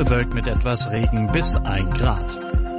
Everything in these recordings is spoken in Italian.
bewölkt mit etwas Regen bis 1 Grad.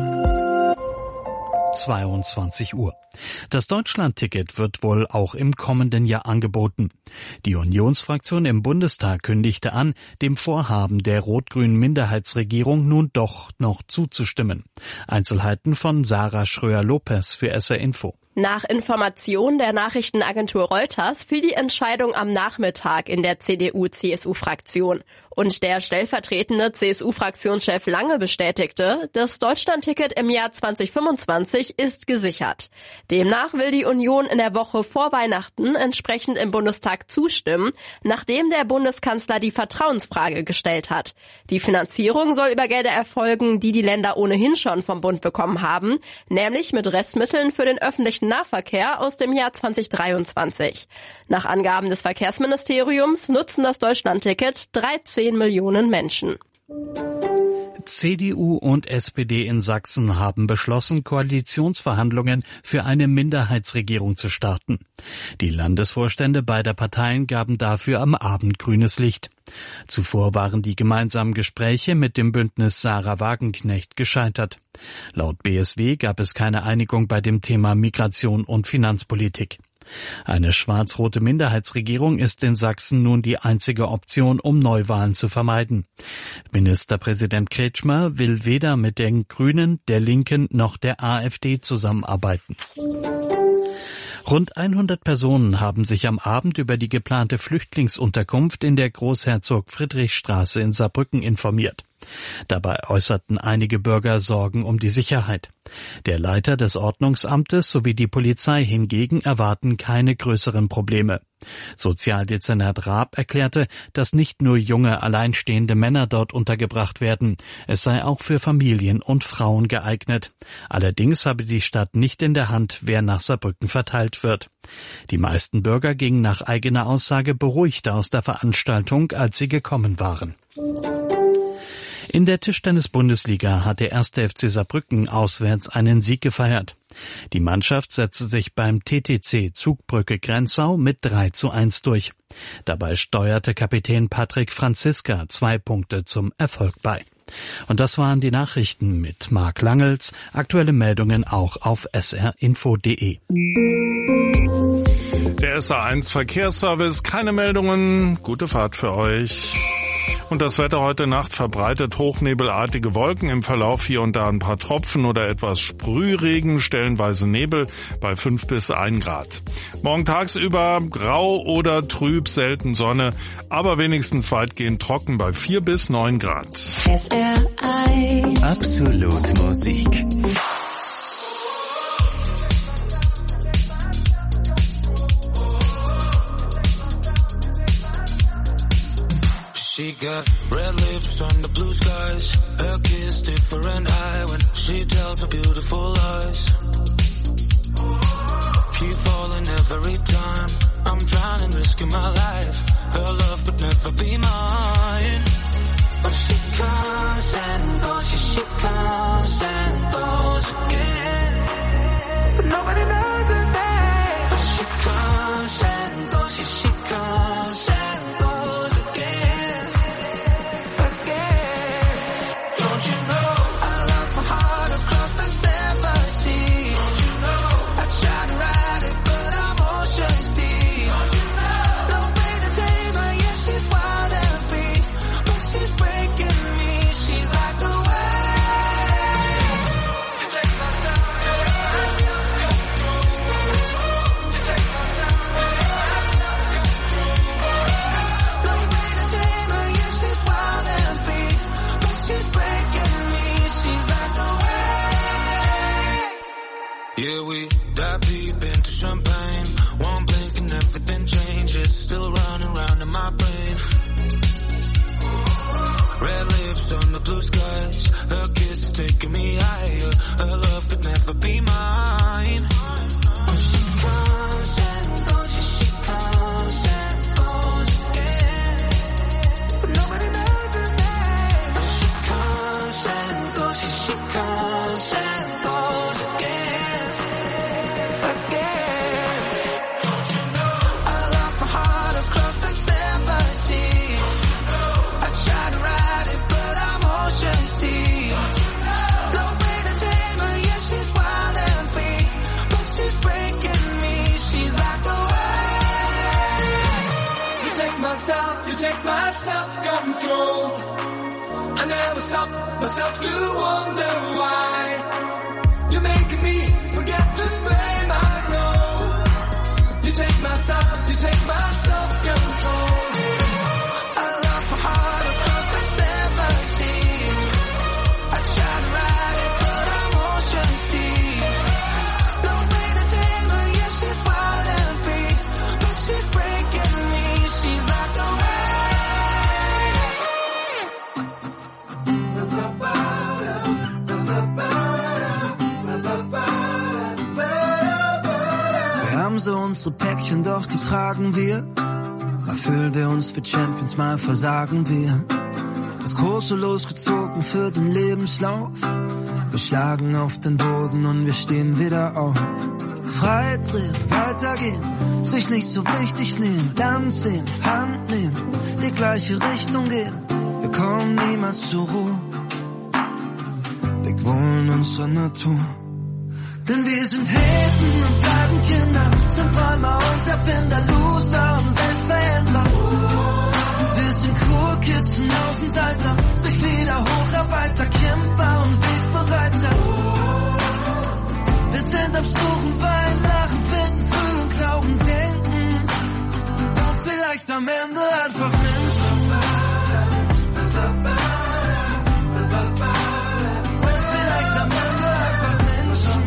22 Uhr. Das Deutschland-Ticket wird wohl auch im kommenden Jahr angeboten. Die Unionsfraktion im Bundestag kündigte an, dem Vorhaben der rot-grünen Minderheitsregierung nun doch noch zuzustimmen. Einzelheiten von Sarah Schröer-Lopez für SR Info. Nach Information der Nachrichtenagentur Reuters fiel die Entscheidung am Nachmittag in der CDU-CSU-Fraktion. Und der stellvertretende CSU-Fraktionschef Lange bestätigte, das Deutschlandticket im Jahr 2025 ist gesichert. Demnach will die Union in der Woche vor Weihnachten entsprechend im Bundestag zustimmen, nachdem der Bundeskanzler die Vertrauensfrage gestellt hat. Die Finanzierung soll über Gelder erfolgen, die die Länder ohnehin schon vom Bund bekommen haben, nämlich mit Restmitteln für den öffentlichen Nahverkehr aus dem Jahr 2023. Nach Angaben des Verkehrsministeriums nutzen das Deutschlandticket 13 Millionen Menschen. CDU und SPD in Sachsen haben beschlossen, Koalitionsverhandlungen für eine Minderheitsregierung zu starten. Die Landesvorstände beider Parteien gaben dafür am Abend grünes Licht. Zuvor waren die gemeinsamen Gespräche mit dem Bündnis Sarah Wagenknecht gescheitert. Laut BSW gab es keine Einigung bei dem Thema Migration und Finanzpolitik. Eine schwarz-rote Minderheitsregierung ist in Sachsen nun die einzige Option, um Neuwahlen zu vermeiden. Ministerpräsident Kretschmer will weder mit den Grünen, der Linken noch der AfD zusammenarbeiten. Rund 100 Personen haben sich am Abend über die geplante Flüchtlingsunterkunft in der Großherzog-Friedrich-Straße in Saarbrücken informiert. Dabei äußerten einige Bürger Sorgen um die Sicherheit. Der Leiter des Ordnungsamtes sowie die Polizei hingegen erwarten keine größeren Probleme. Sozialdezernat Raab erklärte, dass nicht nur junge, alleinstehende Männer dort untergebracht werden. Es sei auch für Familien und Frauen geeignet. Allerdings habe die Stadt nicht in der Hand, wer nach Saarbrücken verteilt wird. Die meisten Bürger gingen nach eigener Aussage beruhigter aus der Veranstaltung, als sie gekommen waren. In der Tischtennis-Bundesliga hat der 1. FC Saarbrücken auswärts einen Sieg gefeiert. Die Mannschaft setzte sich beim TTC Zugbrücke Grenzau mit 3:1 durch. Dabei steuerte Kapitän Patrick Franziska 2 Punkte zum Erfolg bei. Und das waren die Nachrichten mit Marc Langels. Aktuelle Meldungen auch auf srinfo.de. Der SA1 Verkehrsservice, keine Meldungen, gute Fahrt für euch. Und das Wetter heute Nacht verbreitet hochnebelartige Wolken, im Verlauf hier und da ein paar Tropfen oder etwas Sprühregen, stellenweise Nebel bei 5 bis 1 Grad. Morgen tagsüber grau oder trüb, selten Sonne, aber wenigstens weitgehend trocken bei 4 bis 9 Grad. SR1 Absolut Musik. She got red lips on the blue skies. Her kiss different eye when she tells her beautiful lies. Keep falling every time. I'm drowning, risking my life. Her love could never be mine. But she comes and goes, she comes and goes again. But nobody knows her name. But she comes and goes, she comes and goes again. Don't you know I lost my heart across the 7 seas? Don't you know I tried to ride it, but I'm ocean deep. Don't you know no way to tame her, yeah, she's wild and free. But she's breaking me, she's like the wave. You take my time, you take my time. No way to tame her, yeah, she's wild and free. But she's breaking me, she's like a wave. Yeah, we dive deep into champagne. One blink and everything changes. Still running round in my brain. Red lips on the blue skies. Her kiss is taking me higher. Her love could never be mine. But she comes and goes, she comes and goes again. But nobody knows her name. But she comes and goes, she comes and goes again. Again. Don't you know I lost my heart across the 7 seas? I tried to ride it, but I'm ocean self-control. I never stop myself to wonder why you're making me forget to blame. I know you take my side, you take my self-control. I lost my heart across the seven seas. I tried to ride it, but I'm ocean's deep. Don't play the table, yeah, she's wild and free, but she's breaking me. She's locked away. Wir haben so unsere Päckchen, doch die tragen wir. Mal fühlen wir uns wie Champions, mal versagen wir. Das große losgezogen für den Lebenslauf. Wir schlagen auf den Boden und wir stehen wieder auf. Frei drehen, weitergehen, sich nicht so wichtig nehmen. Land sehen, Hand nehmen, die gleiche Richtung gehen. Wir kommen niemals zur Ruhe, liegt wohl in unserer Natur. Denn wir sind Helden und bleiben Kinder, sind Träumer und Erfinder, Loser und Weltverhändler. Wir sind cool Kids und Außenseiter, sich wieder Hocharbeiter, Kämpfer und Wegbereiter. Wir sind am Suchen, weinen, lachen, finden, fühlen, glauben, denken und vielleicht am Ende einfach Menschen. Und vielleicht am Ende einfach Menschen.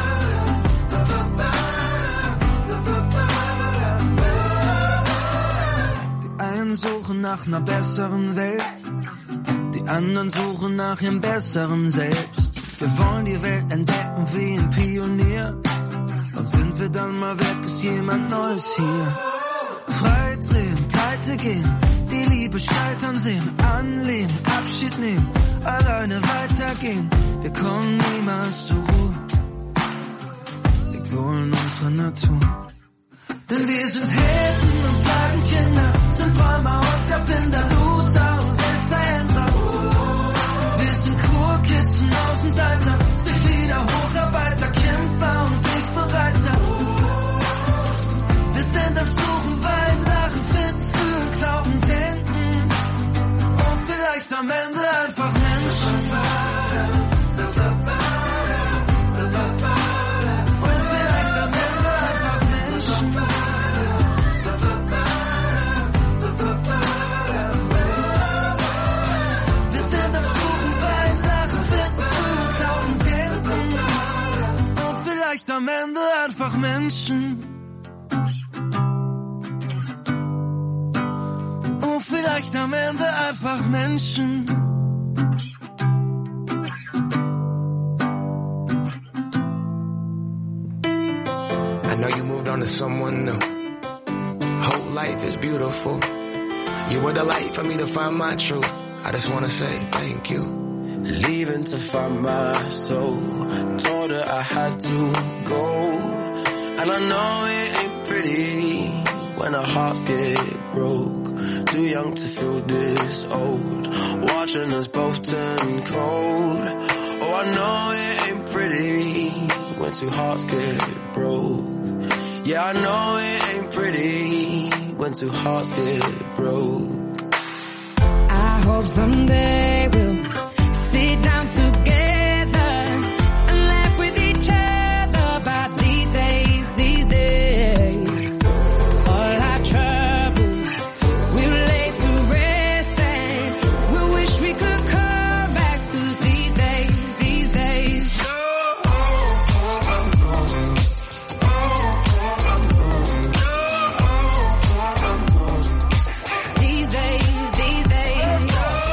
Die einen suchen nach einer besseren Welt, die anderen suchen nach ihrem besseren Selbst. Wir wollen die Welt entdecken wie ein Pionier. Und sind wir dann mal weg, ist jemand Neues hier. Frei drehen, pleite gehen, die Liebe scheitern sehen, anlehnen, Abschied nehmen, alleine weitergehen. Wir kommen niemals zur Ruhe, liegt wohl in unserer Natur. Denn wir sind Helden und bleiben Kinder, sind Träumer und Erfinder, Loser und Weltverhändler. Wir sind cool Kids und Außenseiter, sich wieder Hocharbeiter, Kämpfer und Wegbereiter. Wir sind am Suchen, weinen, lachen, finden, fühlen, glauben, denken und vielleicht am Ende einfach Menschen. Und vielleicht am Ende einfach Menschen. Wir sind am Suchen, weinen, lachen, finden, fühlen, glauben, denken und vielleicht am Ende einfach Menschen. Und vielleicht am Ende einfach Menschen. I know you moved on to someone new. Whole life is beautiful. You were the light for me to find my truth. I just wanna say thank you. Leaving to find my soul. Told her I had to go. And I know it ain't pretty when our hearts get broke. Too young to feel this old. Watching us both turn cold. Oh, I know it ain't pretty when two hearts get broke. Yeah, I know it ain't pretty when two hearts get broke. I hope someday we'll sit down together and laugh with each other about these days, these days. All our troubles we'll lay to rest and we wish we could come back to these days, these days. These days, these days.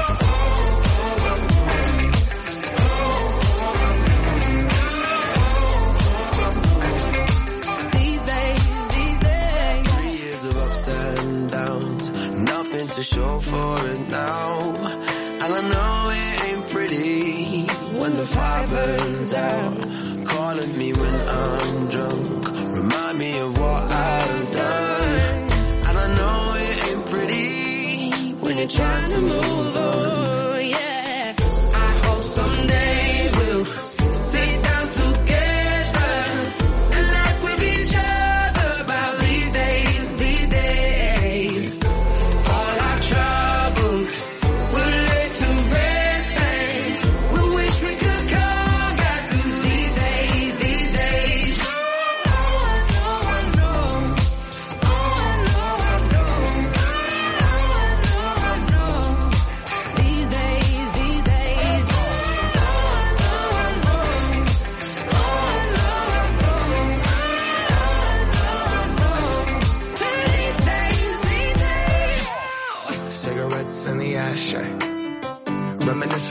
These days, these days. 3 years of ups and downs, nothing to show for it now. And I know it ain't pretty when the fire burns out. Calling me when I'm drunk, remind me of what I've done. And I know it ain't pretty when you're trying to move on. Yeah, I hope someday we'll sit down together and laugh with each other about these days, these days. All our troubles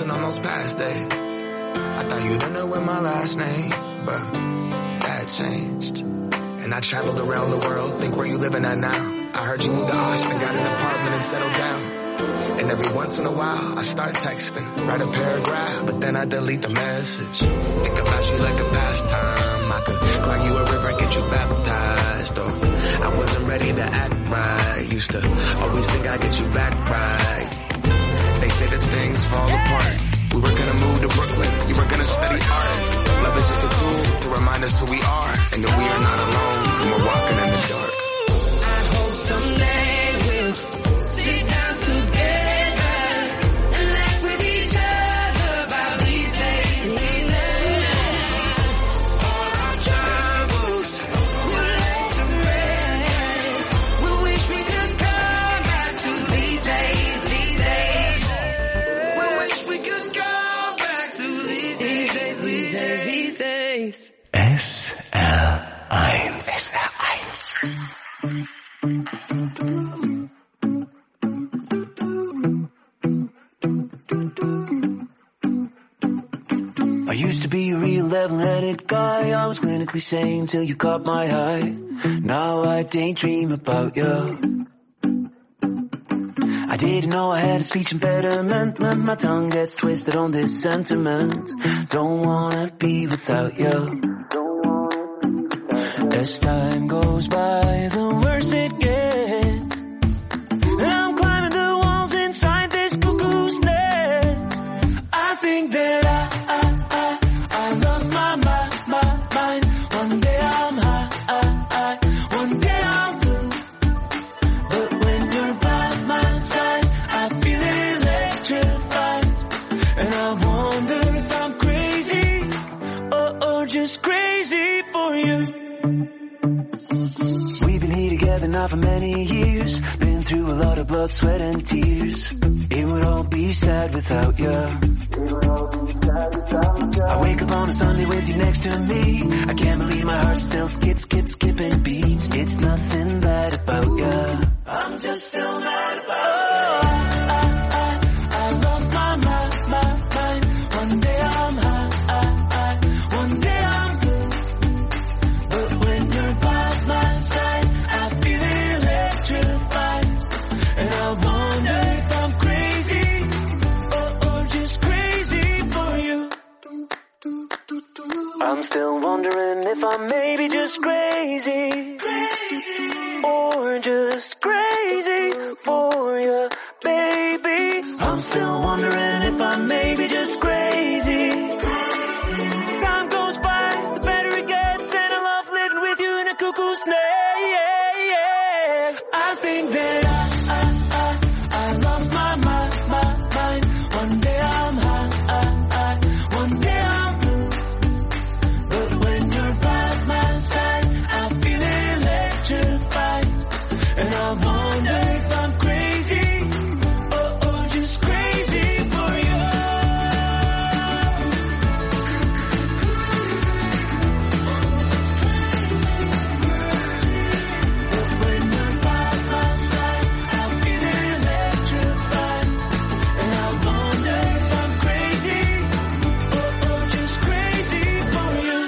reflecting on those past days. I thought you didn't know with my last name, but that changed. And I traveled around the world, think where you living at now. I heard you moved to Austin, got an apartment and settled down. And every once in a while, I start texting, write a paragraph, but then I delete the message. Think about you like a pastime. I could cry you a river, get you baptized. Or I wasn't ready to act right. Used to always think I'd get you back right. They say that things fall apart. We were gonna move to Brooklyn, you were gonna study art. Love is just a tool to remind us who we are, and that we are not alone when we're walking in the dark. I hope someday we'll sit down together and laugh with each other about these days. All our troubles will let us rest. We wish we could come back to these days, these days. We wish we could come back to these days, these days, these days. SR1. I used to be a real level-headed guy. I was clinically sane till you caught my eye. Now I daydream about you. I didn't know I had a speech impediment. My tongue gets twisted on this sentiment. Don't wanna be without you. As time goes by, the worse it gets. I'm climbing the walls inside this cuckoo's nest. I think that I lost my mind. One day I'm high, one day I'm blue. But when you're by my side, I feel electrified. And I wonder if I'm crazy, or just crazy for you. We've been here together now for many years. Been through a lot of blood, sweat and tears. It would all be sad without you. I wake up on a Sunday with you next to me. I can't believe my heart still skipping beats. It's nothing bad about you. I'm just still mad about you. I lost my mind. One day I'm high, one day I'm blue. But when you're by my side, I feel electrified. And I wonder if I'm crazy, or just crazy for you. I'm still wondering if I'm maybe just crazy, or just crazy for you, baby. I'm still wondering if I'm maybe just crazy. Time goes by, the better it gets, and I love living with you in a cuckoo's nest. I think that I lost my mind. One day I'm high, one day I'm blue. But when you're by my side, I feel electrified. And I wonder if I'm crazy, or just crazy for you. But when you're by my side, I feel electrified. And I wonder if I'm crazy, or just crazy for you.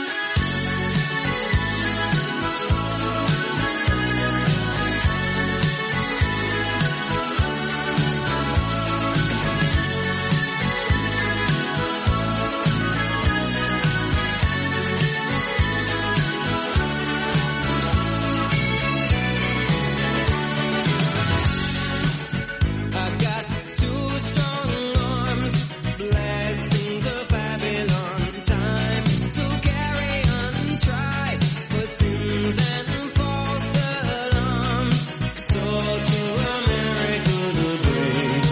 I got two strong arms, blessings of Babylon. Time to carry on, try for sins and false alarms. So to America the brave,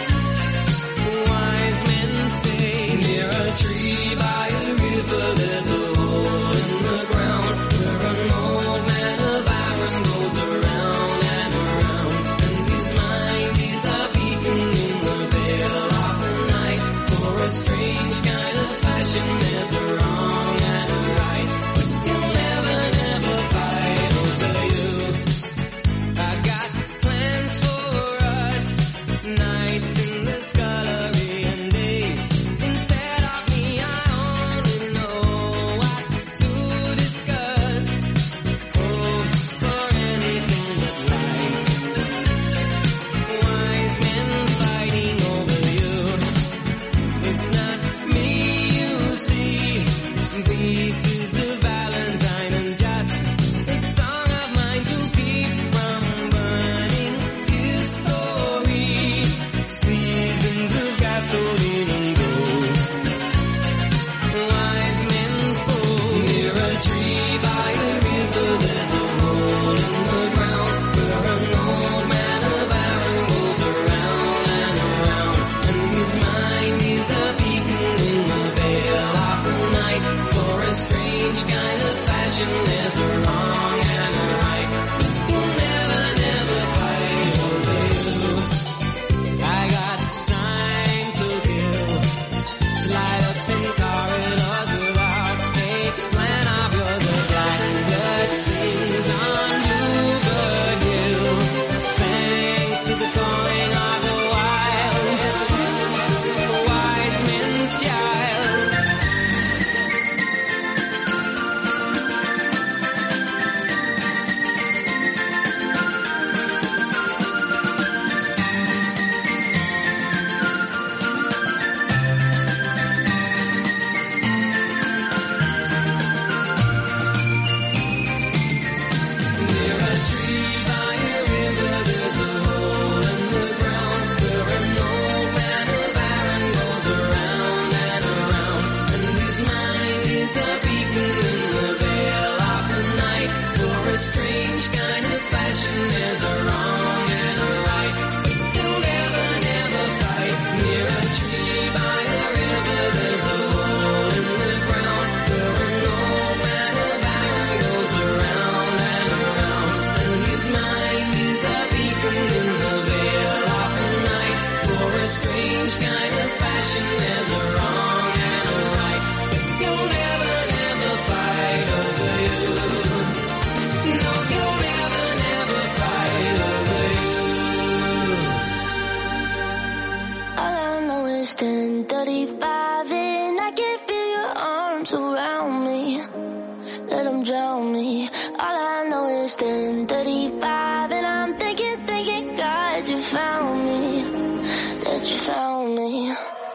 wise men say near a tree by a river there's a hole in the ground where an old man of iron goes around and around. And his mind is a beacon in the veil of the night. For a strange kind of fashion, there's a wrong and a right, but he'll never fight over you. I got plans for us, nights in the scullery and days 10:35 and I can feel your arms around me. Let them drown me. All I know is 10:35 and I'm thinking, God, you found me. That you found me.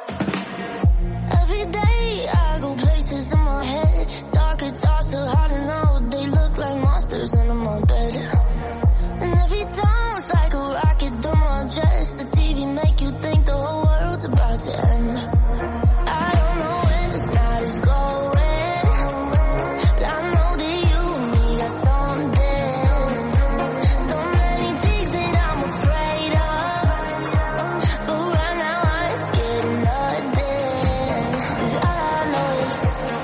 Every day I go places in my head. Darker thoughts so hard to know. They look like monsters under my bed. And every time it's like a rocket through my chest. The TV make you think the whole world's about to end. I don't know where this night is going, but I know that you and me got something. So many things that I'm afraid of, but right now I'm scared of nothing. 'Cause all I know is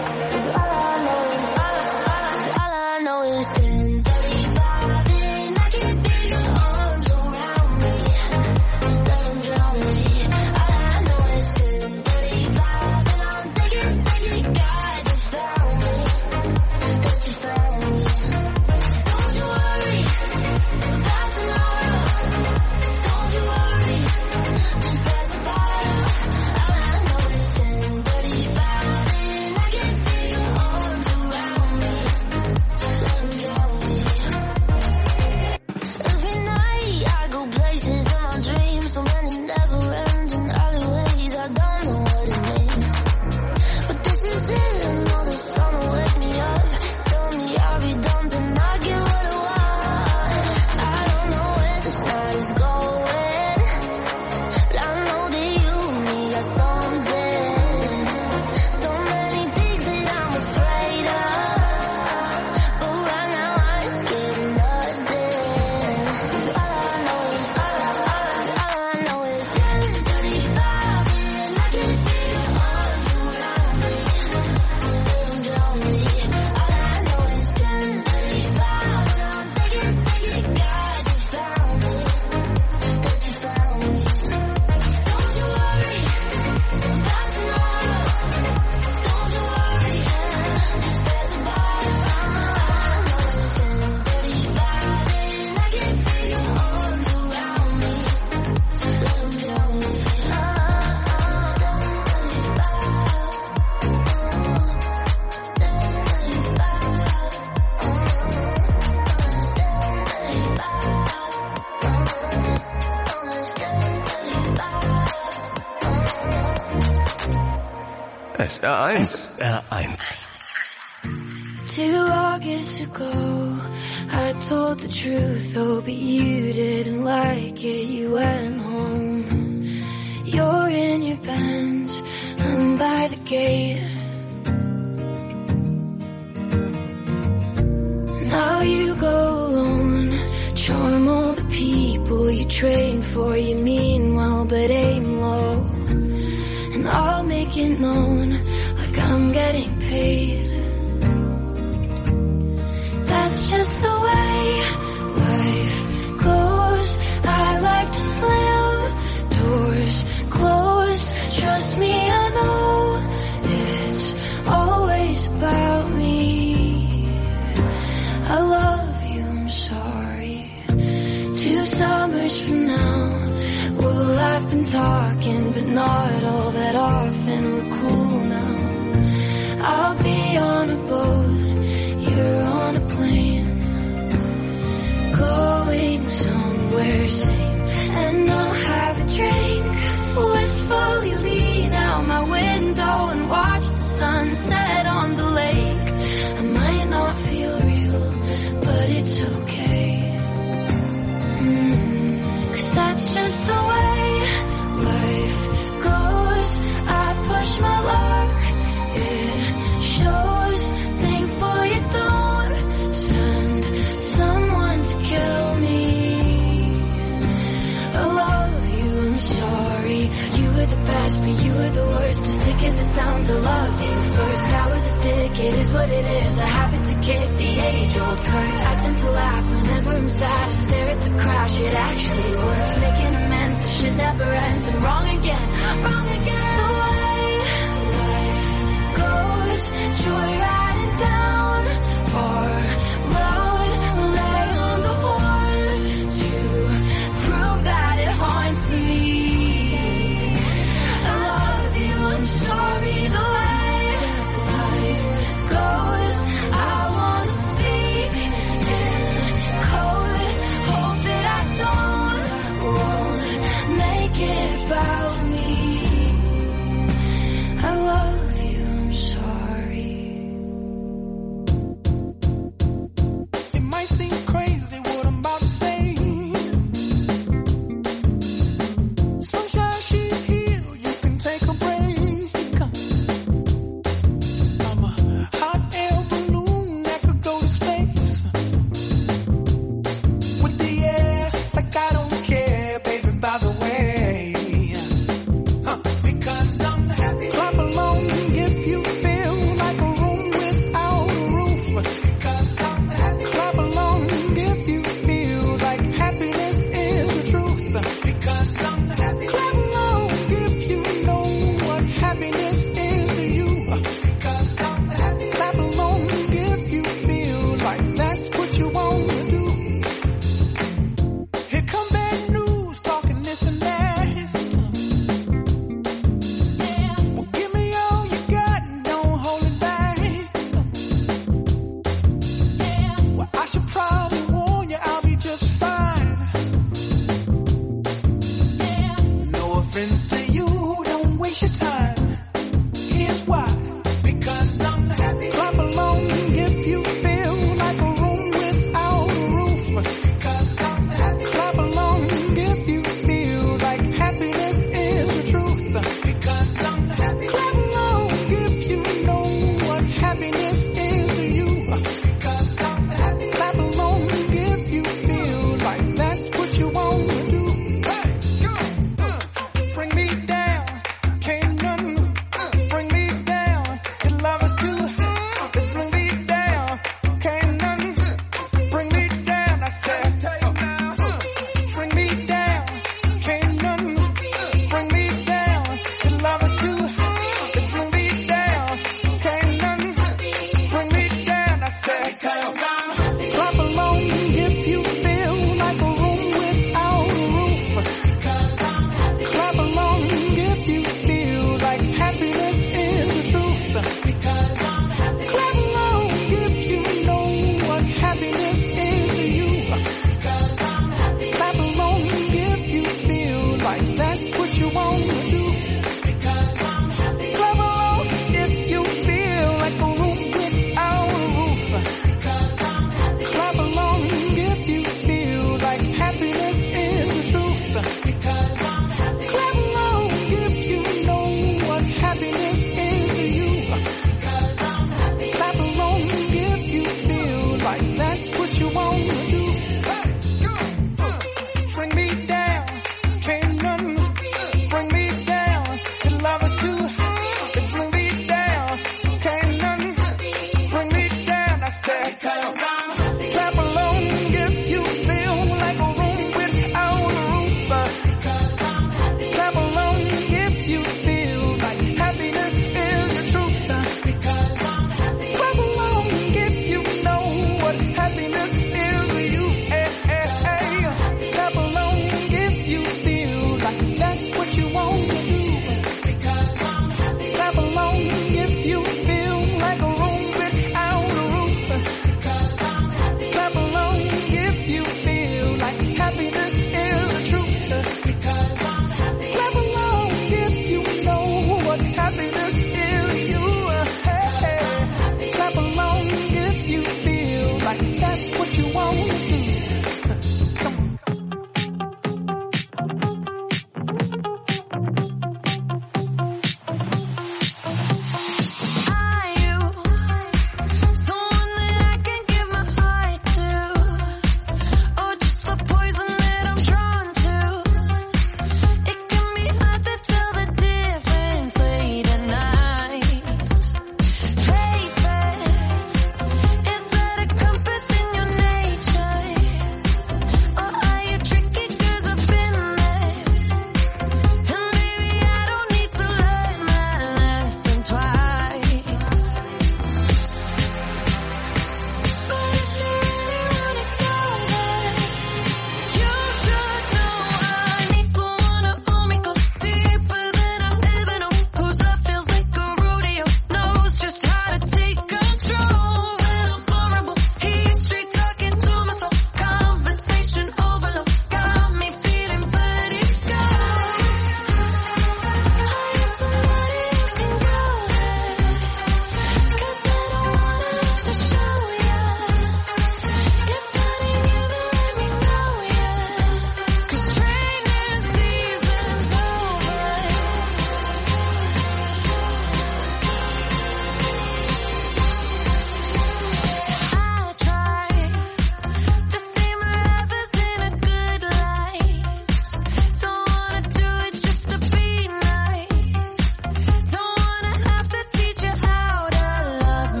10:35 and I can feel your arms around me. Let them drown me. All I know is 10:35 and I'm thinking, God, you found me. That you found me. Don't you worry about tomorrow. Don't you worry, just pass the bottle. All I know is 10:35 and I can feel your arms around me. Let them drown me. Every night I go places in my dreams, so many never-ending alleyways. I don't know what it means, but this is it. I know the sun will wake me up, tell me I'll be done and I get what I want. I don't know where this night is going, but I know that you and me got something. So many things that I'm afraid of, but right now I'm scared of nothing. 'Cause all I know is 10:35 and I can feel your arms around me. Let them drown me. All I know is 10:35 and I'm thinking, God, you found me. That you found me. Don't you worry about tomorrow. Don't you worry, just pass the bottle. All I know is 10:35 and I can feel your arms around me. Let them drown me. SR1. 2 August ago, I told the truth, oh, but you didn't like it, you went home. You're in your Benz, I'm by the gate. Now you go alone, charm all the people you train for, you mean well but aim low. And I'll make it known like I'm getting paid. That's just the way life goes. I like to slam doors closed. Trust me, I know it's always about me. I love you, I'm sorry. 2 summers from now, well, I've been talking, but not all that often. We're cool now. I'll be on a boat, you're on a plane, going somewhere same, and I'll have a drink. Wistfully lean out my window and watch the sunset on the lake. I might not feel real, but it's okay. 'Cause that's just the way life goes. I push my luck, it shows. Thankful you don't send someone to kill me. I love you, I'm sorry. You were the best, but you were the worst. As sick as it sounds, I loved you first. I was a dick, it is what it is. I happen to kick the age-old curse. I tend to laugh whenever I'm sad. I stare at the crash, it actually works. Making amends, the shit never ends. And wrong again, wrong again. The way life goes, joyriding down our road. Lay on the horn to prove that it haunts me. I love you,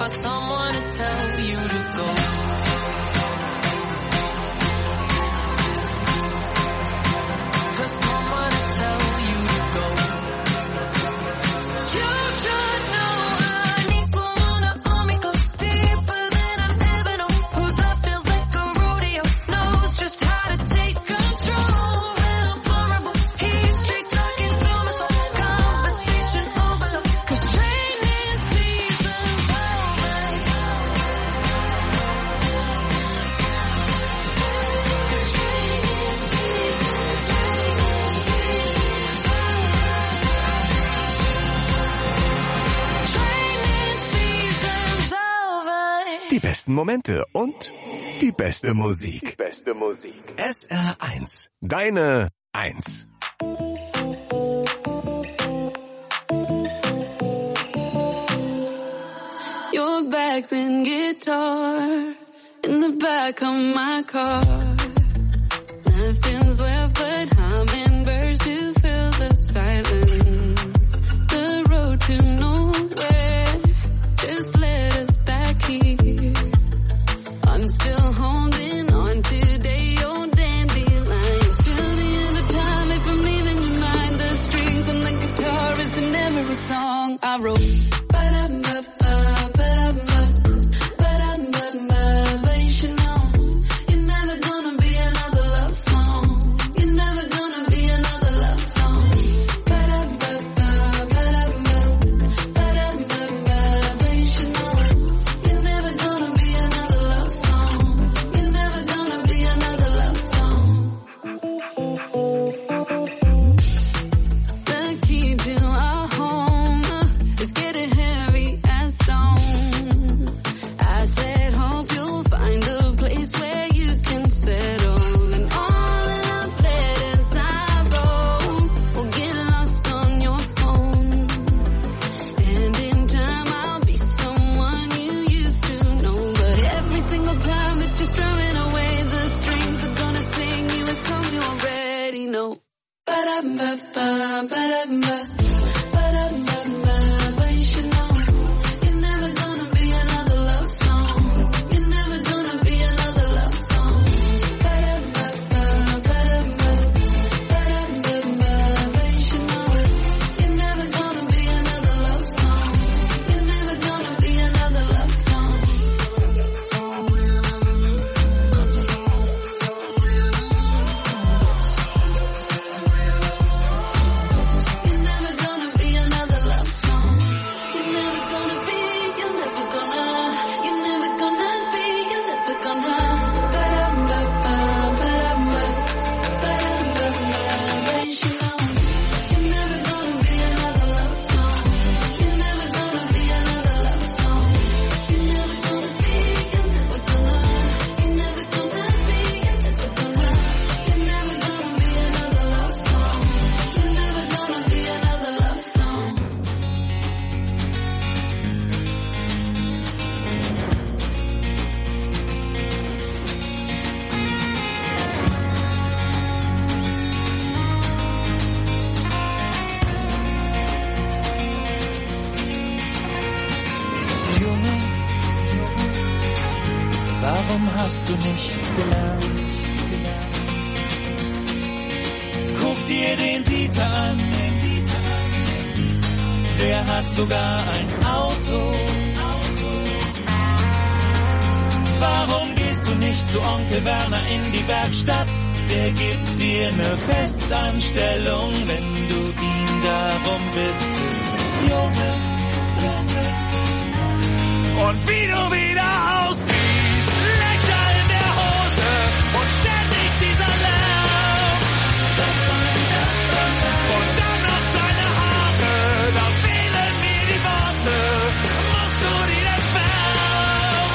for someone to tell you to go. For someone to tell you to go. You should know I need someone to hold me close, deeper than I've ever known. Whose love feels like a rodeo, knows just how to take control. When I'm vulnerable, he's straight talking through my soul. Conversation overload, 'cause training season's over. Training season's over. Die besten Momente und die beste Musik. Die beste Musik. SR1. Deine 1. Your bags and guitar in the back of my car. Nothing's left but hummingbirds to fill the silence. The road to nowhere just led us back here. I'm still holding on today, old dandelions. Till the end of time, if I'm leaving your mind, the strings and the guitar is in every song I wrote. But you should know, you're never gonna be another love song. You're never gonna be another love song. But you should know, you're never gonna be another love song. You're never gonna be another love song. The key to our home is getting heavy as stone. I said, hope you'll find a place where you can settle. And all the love letters I wrote will get lost on your phone. And in time I'll be someone you used to know. But every single time that you're strumming away, the strings are gonna sing you a song you already know. But you should know, you're never gonna be another love song. You're never gonna be another love song. But you should know, you're never gonna be another love song. You're never gonna be another love song. You're never gonna be another love song. You're never gonna be, you're never gonna, you're never gonna be, you're never gonna. But you should know, you're never gonna be another love song. You're never gonna be another love song. You're never gonna be, you're never gonna, you're never gonna be, you're never gonna. You're never gonna be another love song. You're never gonna be another love song. Junge, warum hast du nichts gelernt? Guck dir den Dieter an, der hat sogar ein Auto. Warum gehst du nicht zu Onkel Werner in die Werkstatt? Der gibt dir eine Festanstellung, wenn du ihn darum bittest. Junge, und wie du wieder aussiehst, Löcher in der Hose und ständig dieser Lärm. Und dann noch deine Haare, da fehlen mir die Worte, musst du die entfernen.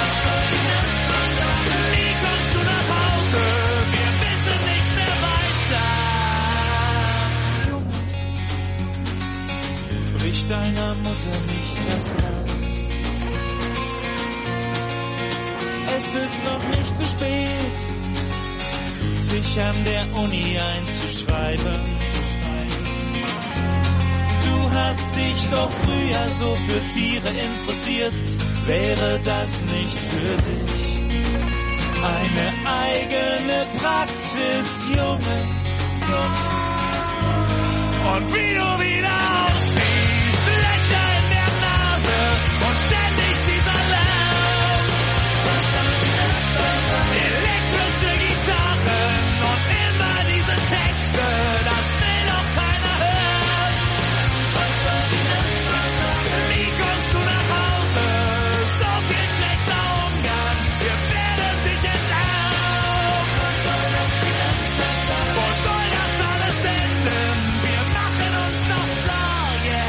Nie kommst du nach Hause, wir wissen nicht mehr weiter. Junge, brich deiner Mutter nicht das Herz. Es ist noch nicht zu spät, dich an der Uni einzuschreiben. Du hast dich doch früher so für Tiere interessiert wäre das nichts für dich? Eine eigene Praxis, Junge. Und wie du wieder aussiehst, Löcher in der Nase und ständig dieser Lärm. Elektrische Gitarren und immer diese Texte, das will doch keiner hören. Wie kommst du nach Hause? So viel schlechter Umgang, wir werden dich enterben. Wo soll das alles enden? Wir machen uns noch Sorgen.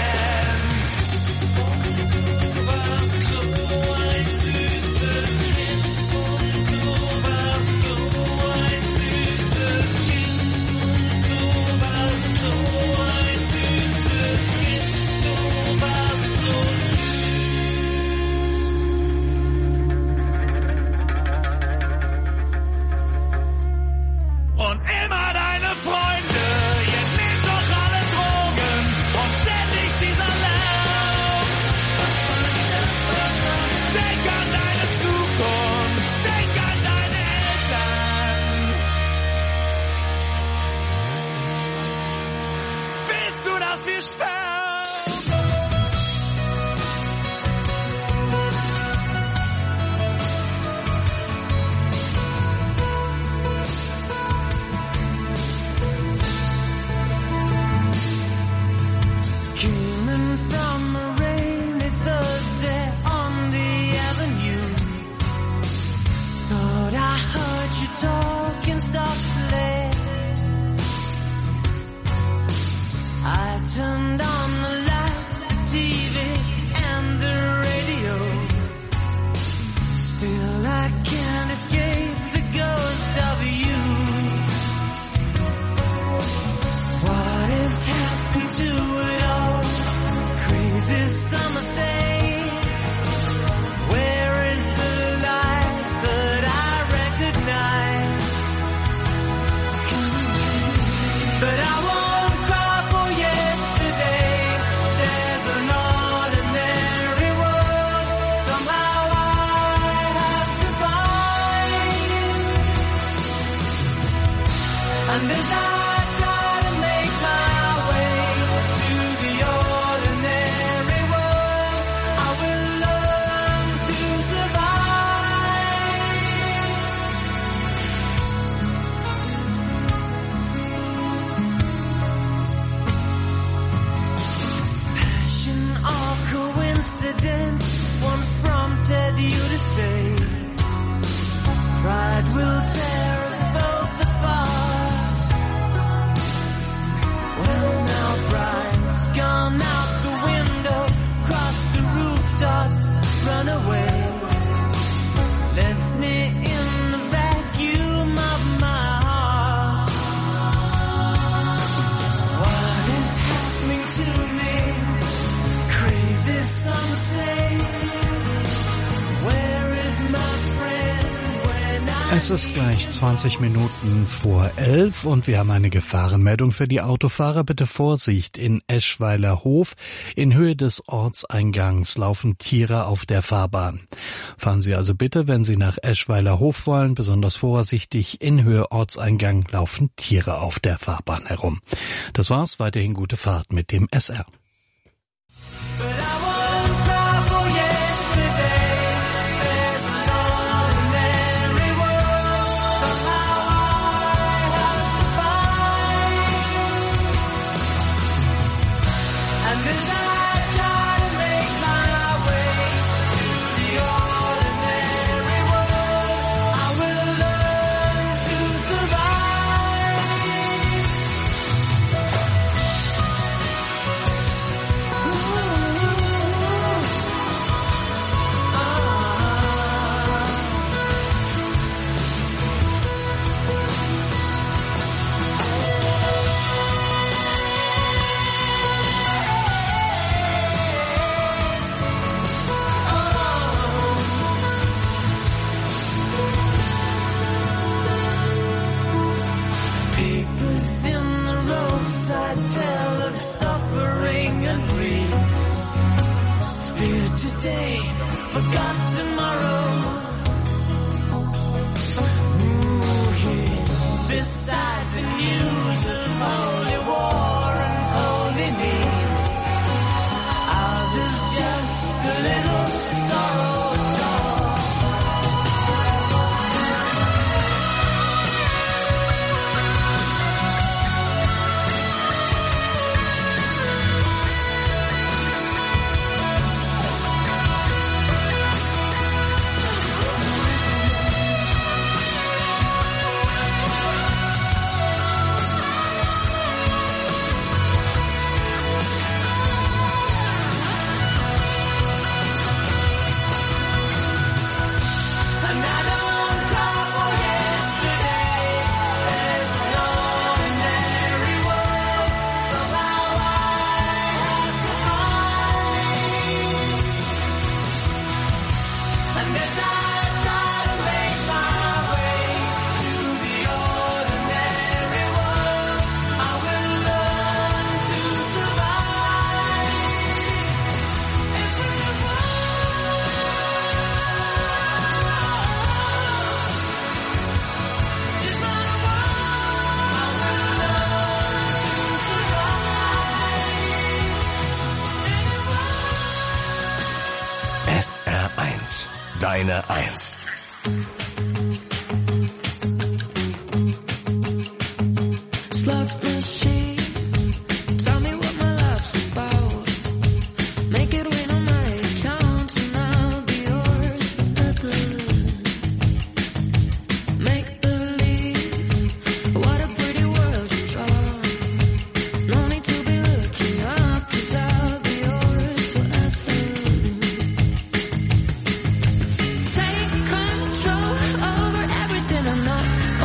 Du warst so ein süßes Kind und du warst so ein süßes Kind und du warst so ein süßes Kind, du warst so und immer deine Freunde, ihr nehmt doch alle Drogen und ständig dieser Lärm. Denk an deine Zukunft, denk an deine Eltern. Willst du, dass wir sterben? Coming from a rainy Thursday on the avenue, thought I heard you talking softly. I turned on the lights, the TV and the radio. Still I can't escape the ghost of you. What has happened to it all? Crazy summer thing. Where is the light that I recognize? But I won't cry for yesterday. There's an ordinary world. Somehow I have to find. And as I try to make my way to the ordinary world, I will learn to survive. Passion or coincidence once prompted you to stay. Pride will tear us both apart. Well, now bride's gone out the window, crossed the rooftops, run away. Left me in the vacuum of my heart. What is happening to me? Crazy some say. Where is my friend when I Es ist gleich 20 Minuten vor 11 und wir haben eine Gefahrenmeldung für die Autofahrer. Bitte Vorsicht, in Eschweiler Hof in Höhe des Ortseingangs laufen Tiere auf der Fahrbahn. Fahren Sie also bitte, wenn Sie nach Eschweiler Hof wollen, besonders vorsichtig, in Höhe Ortseingang laufen Tiere auf der Fahrbahn herum. Das war's, weiterhin gute Fahrt mit dem SR. But I won't cry for yesterday. There's an ordinary world. Somehow I have to find. And as I try to make my way to the ordinary world, I will learn to survive. forgot tomorrow. Ooh, yeah. Beside the news of holy war and holy need, ours is just a little sorrow talk. SR1, deine 1. Slot machine, tell me what my life's about. Make it win on my account and I'll be yours forever. Make believe, what a pretty world you draw. No need to be looking up, 'cause I'll be yours forever. Take control over everything I know.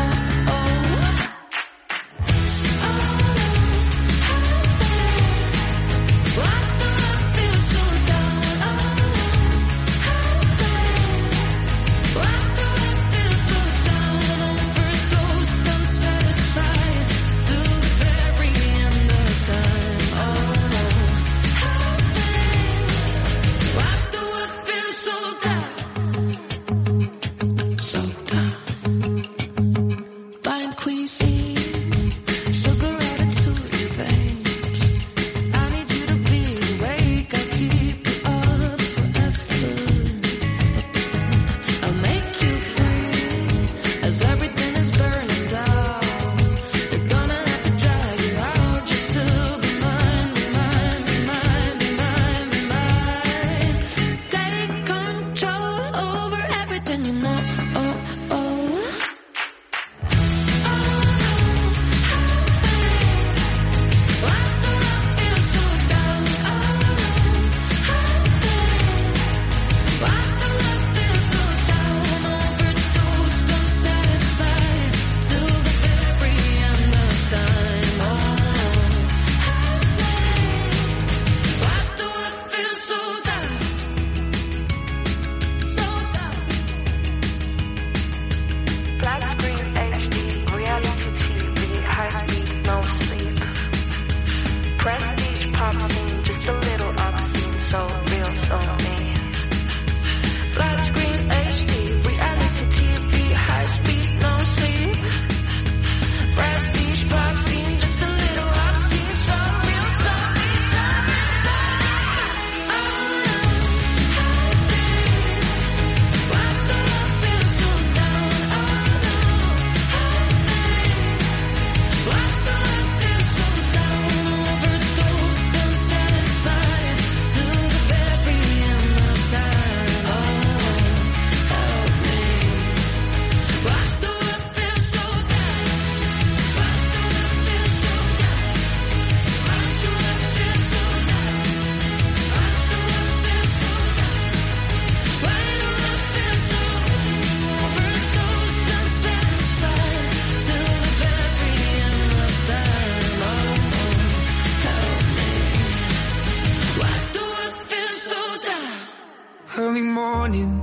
Early morning,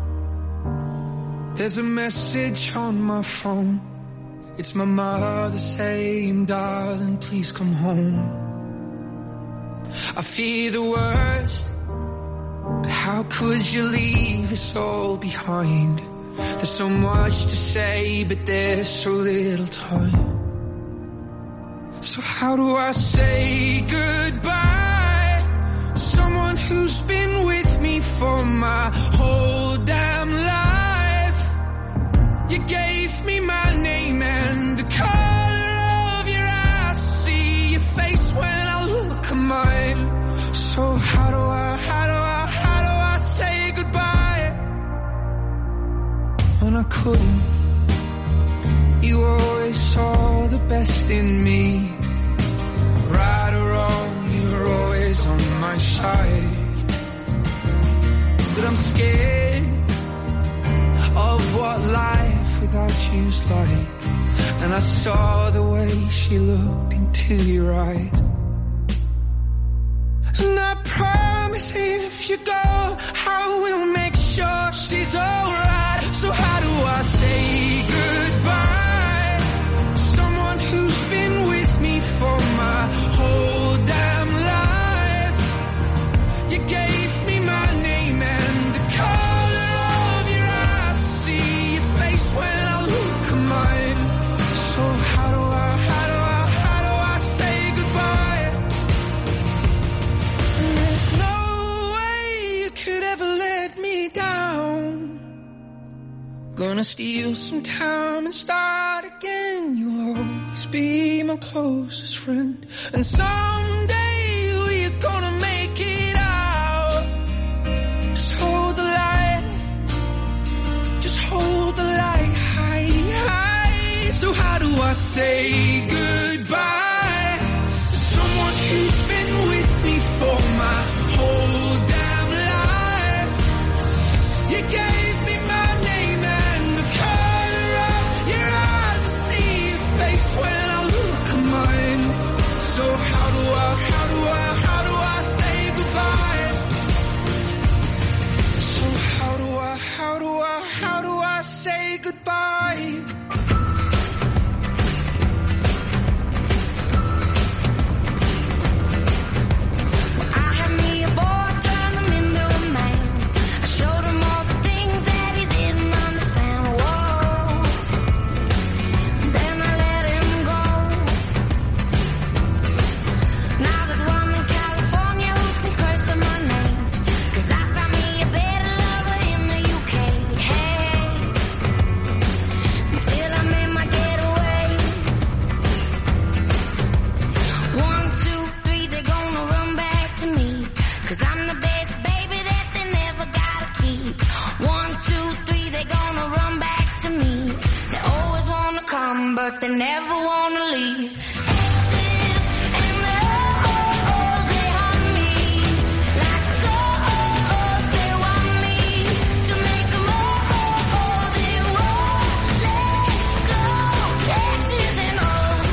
there's a message on my phone. It's my mother saying, darling, please come home. I fear the worst, But how could you leave us all behind? There's so much to say, but there's so little time. So how do I say goodbye? Someone who's been with me for my whole damn life. You gave me my name and the color of your eyes. See your face when I look at mine. So how do I say goodbye? When I couldn't, you always saw the best in me. Right or wrong, you were always on my side. But I'm scared of what life without you's like. And I saw the way she looked into your eyes. And I promise if you go, I will make sure she's alright. So how do I say goodbye? Someone who's been with me for my whole damn life. You gave me my name and the color of your eyes. See your face when I look at mine. So how do I say goodbye? And there's no way you could ever let me down. Gonna steal some time and start again. You'll always be my closest friend. And someday we're gonna make it out. Just hold the light. Just hold the light high, high. So how do I say goodbye? Someone who's been with me for my whole damn life. You gave me my name and the color of your eyes. I see your face when I look at mine. So how do I say goodbye? So how do I say goodbye? I had me a boy, turned him into a man. I showed him all the things that he didn't understand. Whoa. Then I let him go. Now there's one in California who's been cursing my name. 'Cause I found me a better lover in the UK. Hey, until I made my getaway. 1, 2, 3, they're gonna run back to me. 'Cause I'm the best baby that they never gotta keep. 1, 2, 3, they're gonna run back to me. They always wanna come, but they never wanna leave. Exes and the oh-ohs, they haunt me. Like the oh-ohs, they want me to make them oh-oh, they won't let go. Exes and O's.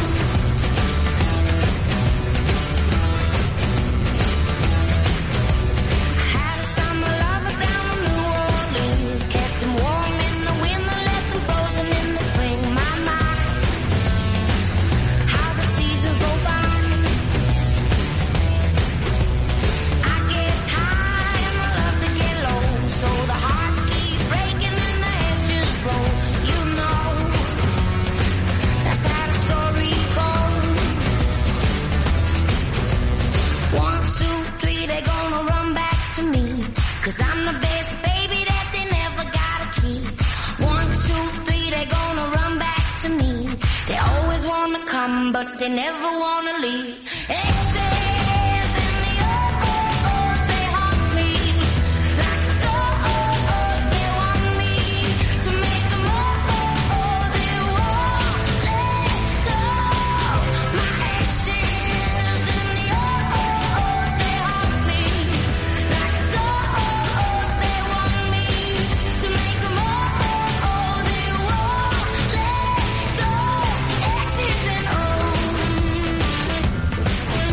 I had a summer lover down in New Orleans. Kept him warm in the winter, left him frozen in the spring. My, how the seasons go by. I get high and I love to get low. So the hearts keep breaking and the heads just roll. You know, that's how the story goes. 1, 2, 3, they're gonna run back to me. 'Cause I'm the best baby that they never gotta keep. 1, 2, 3, they're gonna run back to me. They always wanna come, but they never wanna leave. Exes and the oh-ohs, they haunt me. Like the oh-ohs, they want me to make them oh-oh, they won't let go. My exes and the oh-ohs, they haunt me. Like the oh-ohs, they want me to make them oh-oh, they won't let go. Exes and O's.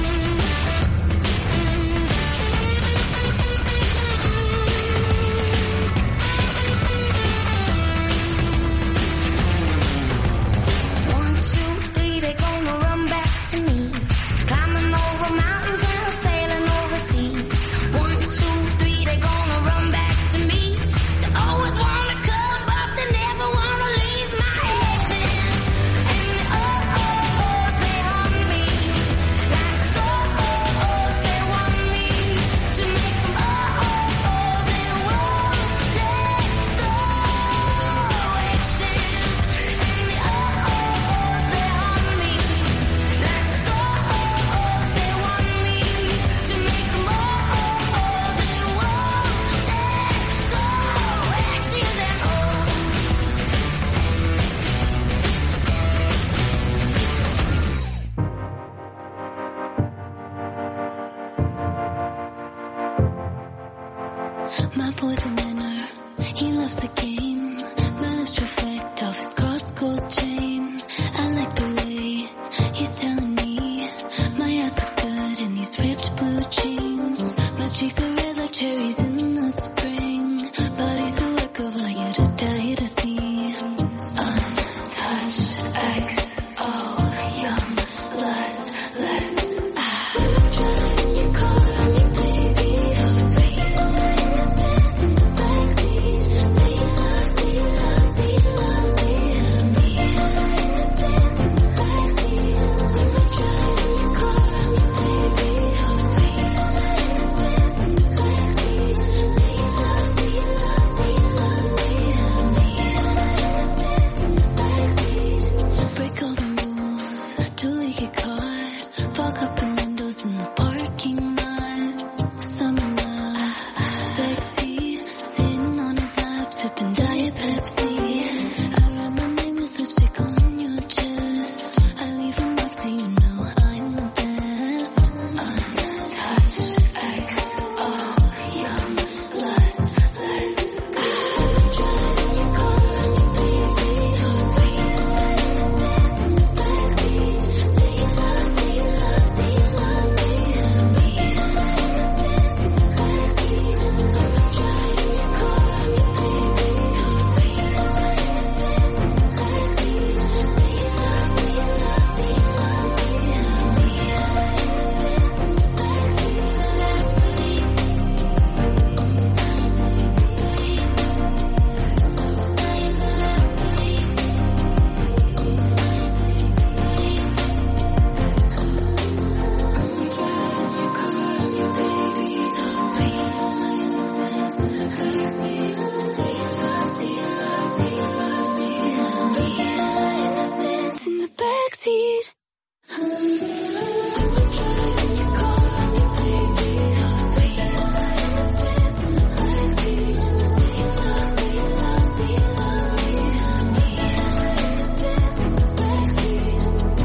My boy's a winner, he loves the game. My lips reflect off his cross gold chain. I like the way he's telling me my ass looks good in these ripped blue jeans. My cheeks are red like cherries in the spring. Body's so workable, you're to die to see. Untouched XO, young lust, let's driving your car on me, baby. So sweet, innocence in the backseat. Say love, say love, say love, me and me. Innocence in the backseat. Driving your car on me, baby. So sweet, innocence in the backseat. Say love, say love, say love, me and me. Innocence in the backseat. Break all the rules, till we get caught. Fog up the windows in the parking lot. Summer love, sexy. Sitting on his lap, sipping Diet Pepsi. I write my name with lipstick on your chest. I leave a mark so you know I'm the best. Untouched XO, young lust, let's driving your car on me, baby. So sweet, innocence in the backseat. Say love, say love, say love, me and me. Innocence in the backseat. Driving your car on me, baby. So sweet, innocence in the backseat. Say love, say love, say love, me and me. Innocence in the backseat. Driving your car on me, baby. So sweet, innocence in the backseat. Say love, say love, say love, me and me. Innocence in the backseat.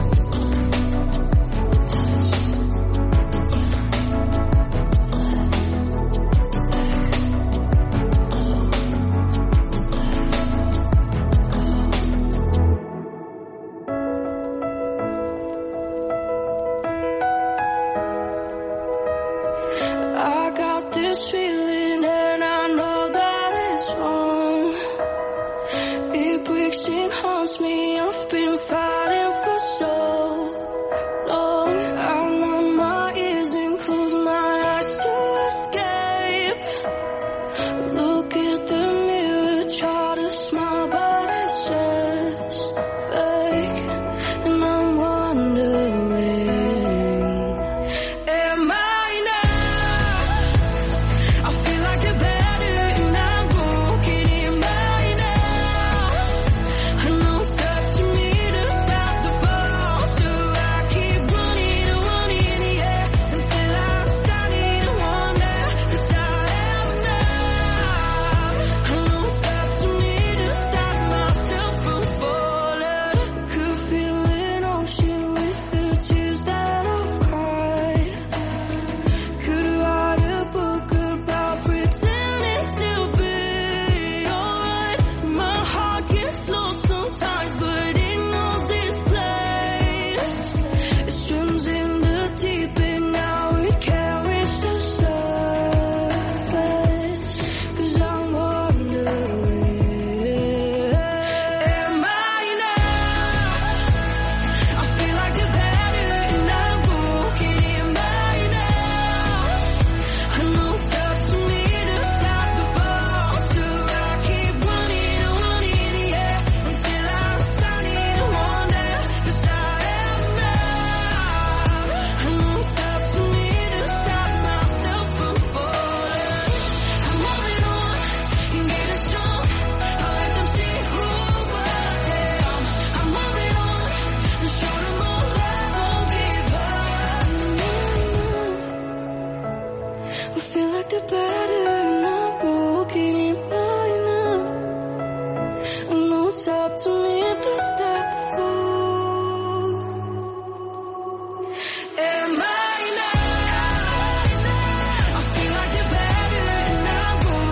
I got this feeling and I know that it's wrong. It breaks and haunts me. I've been fighting for so long. I numb my ears and close my eyes to escape. Look at the mirror, try to smile, but it's just fake. And I'm wondering, am I now? I feel like the better and I'm broken. Am I now? I know it's up to me to stop the fall, so I keep running, yeah, until I'm starting to wonder, 'cause I am now. I know it's up to me to stop myself from falling. Could feel an ocean with the tears that I've cried. Could write a book about pretending to be alright. My heart gets lost sometimes, but it knows its place. It swims in the deep and now it can't reach the surface. 'Cause I'm wondering, am I now? I feel like the better and I'm broken. Am I now? I know it's up to me to stop the fall, so I keep running, yeah, until I'm starting to wonder, 'cause I am now. I know it's up to me to stop myself from falling. I'm holding on and getting strong. I let them see who I am. I'm holding on and show them all I won't give up. I feel like the better and I'm broken. Am I enough? I know it's up to me to stop the fall. Am I now? I feel like the better and I'm broken.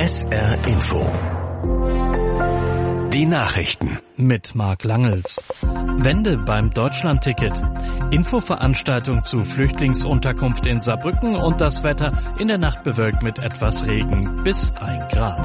SR Info. Die Nachrichten. Mit Marc Langels. Wende beim Deutschlandticket. Infoveranstaltung zu Flüchtlingsunterkunft in Saarbrücken und das Wetter in der Nacht bewölkt mit etwas Regen bis 1 Grad.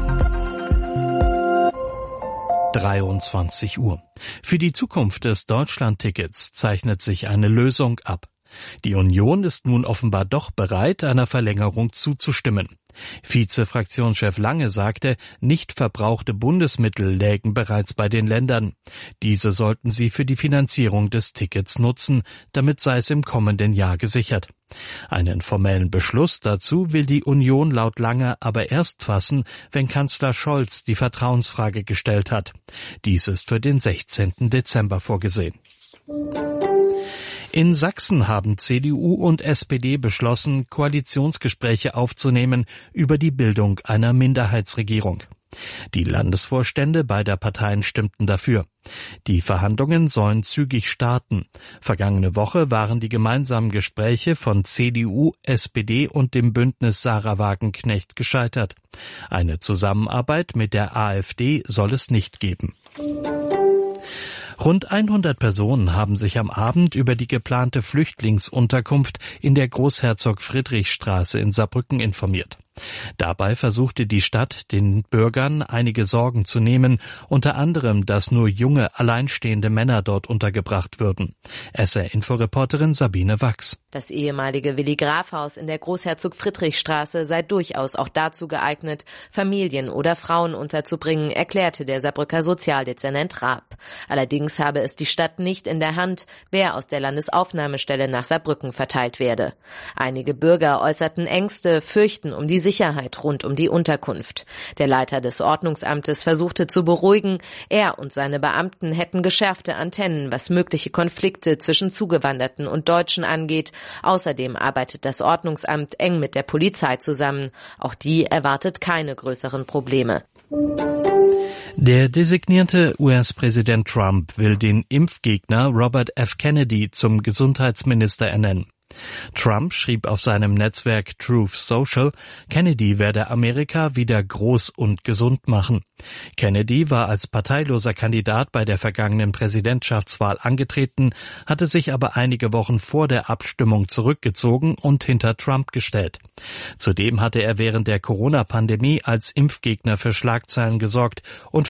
23 Uhr. Für die Zukunft des Deutschlandtickets zeichnet sich eine Lösung ab. Die Union ist nun offenbar doch bereit, einer Verlängerung zuzustimmen. Vize-Fraktionschef Lange sagte, nicht verbrauchte Bundesmittel lägen bereits bei den Ländern. Diese sollten sie für die Finanzierung des Tickets nutzen, damit sei es im kommenden Jahr gesichert. Einen formellen Beschluss dazu will die Union laut Lange aber erst fassen, wenn Kanzler Scholz die Vertrauensfrage gestellt hat. Dies ist für den 16. Dezember vorgesehen. In Sachsen haben CDU und SPD beschlossen, Koalitionsgespräche aufzunehmen über die Bildung einer Minderheitsregierung. Die Landesvorstände beider Parteien stimmten dafür. Die Verhandlungen sollen zügig starten. Vergangene Woche waren die gemeinsamen Gespräche von CDU, SPD und dem Bündnis Sarah Wagenknecht gescheitert. Eine Zusammenarbeit mit der AfD soll es nicht geben. Rund 100 Personen haben sich am Abend über die geplante Flüchtlingsunterkunft in der Großherzog-Friedrich-Straße in Saarbrücken informiert. Dabei versuchte die Stadt, den Bürgern einige Sorgen zu nehmen, unter anderem, dass nur junge, alleinstehende Männer dort untergebracht würden. SR-Info-Reporterin Sabine Wachs. Das ehemalige Willi-Graf-Haus in der Großherzog-Friedrich-Straße sei durchaus auch dazu geeignet, Familien oder Frauen unterzubringen, erklärte der Saarbrücker Sozialdezernent Raab. Allerdings habe es die Stadt nicht in der Hand, wer aus der Landesaufnahmestelle nach Saarbrücken verteilt werde. Einige Bürger äußerten Ängste, fürchten um die Sicherheit rund um die Unterkunft. Der Leiter des Ordnungsamtes versuchte zu beruhigen, er und seine Beamten hätten geschärfte Antennen, was mögliche Konflikte zwischen Zugewanderten und Deutschen angeht. Außerdem arbeitet das Ordnungsamt eng mit der Polizei zusammen. Auch die erwartet keine größeren Probleme. Der designierte US-Präsident Trump will den Impfgegner Robert F. Kennedy zum Gesundheitsminister ernennen. Trump schrieb auf seinem Netzwerk Truth Social, Kennedy werde Amerika wieder groß und gesund machen. Kennedy war als parteiloser Kandidat bei der vergangenen Präsidentschaftswahl angetreten, hatte sich aber einige Wochen vor der Abstimmung zurückgezogen und hinter Trump gestellt. Zudem hatte er während der Corona-Pandemie als Impfgegner für Schlagzeilen gesorgt und